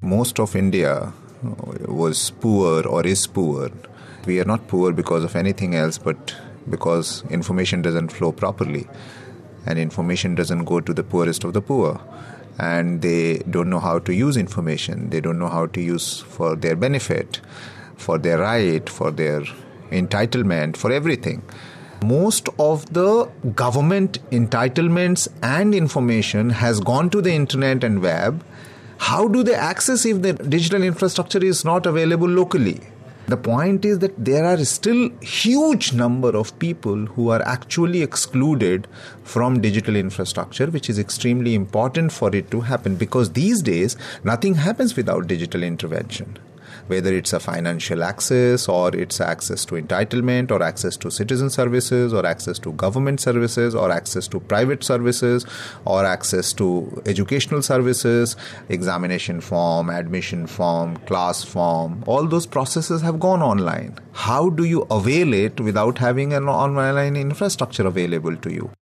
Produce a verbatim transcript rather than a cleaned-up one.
Most of India was poor or is poor. We are not poor because of anything else, but because information doesn't flow properly, and information doesn't go to the poorest of the poor, and they don't know how to use information. They don't know how to use for their benefit, for their right, for their entitlement, for everything. Most of the government entitlements and information has gone to the internet and web. How do they access if the digital infrastructure is not available locally? The point is that there are still huge number of people who are actually excluded from digital infrastructure, which is extremely important for it to happen, because these days nothing happens without digital intervention. Whether it's a financial access, or it's access to entitlement, or access to citizen services, or access to government services, or access to private services, or access to educational services, examination form, admission form, class form, all those processes have gone online. How do you avail it without having an online infrastructure available to you?